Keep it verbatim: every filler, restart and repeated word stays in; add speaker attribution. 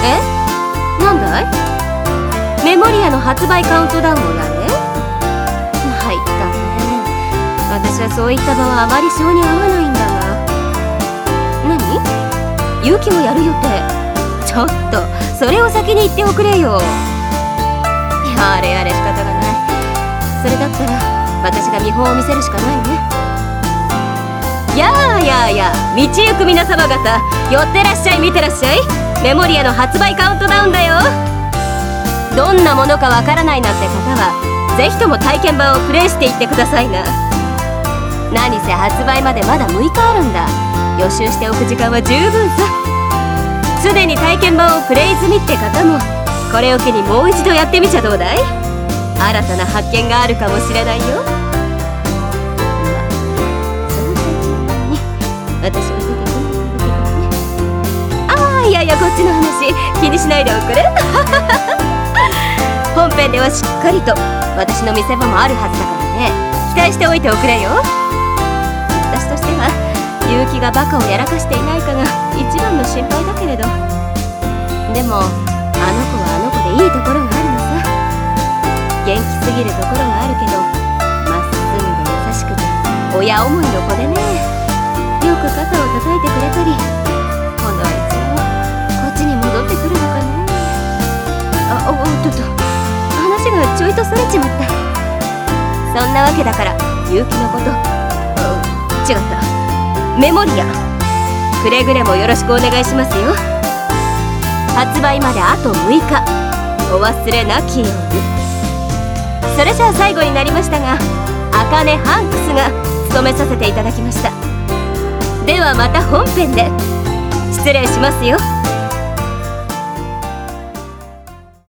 Speaker 1: え、なんだい？メモリアの発売カウントダウンをやれ？参ったね。私はそういった場はあまり性に合わないんだが。何？勇気もやる予定？ちょっとそれを先に言っておくれよ。やれやれ仕方がない。それだったら私が見本を見せるしかないね。やあやあやあ、道行く皆様方、寄ってらっしゃい、見てらっしゃい。メモリアの発売カウントダウンだよ。どんなものかわからないなんて方はぜひとも体験版をプレイしていってくださいな。何せ発売までまだむいかあるんだ。予習しておく時間は十分さ。すでに体験版をプレイ済みって方もこれを機にもう一度やってみちゃどうだい？新たな発見があるかもしれないよ。私は出てこないんだけどね。ああ、いやいや、こっちの話気にしないでおくれ。本編ではしっかりと私の見せ場もあるはずだからね。期待しておいておくれよ。私としては結城がバカをやらかしていないかが一番の心配だけれど、でもあの子はあの子でいいところがあるのさ。元気すぎるところがあるけどまっすぐで優しくて親思いの子でね。よく肩を叩いてくれたり、今度はいつもこっちに戻ってくるのかね。あ、おっとっと、話がちょいとそれちまった。そんなわけだから結城のこと、違った、メモリア、くれぐれもよろしくお願いしますよ。発売まであとむいか、お忘れなきように。それじゃあ最後になりましたが、茜ハンクスが務めさせていただきました。ではまた本編で。失礼しますよ。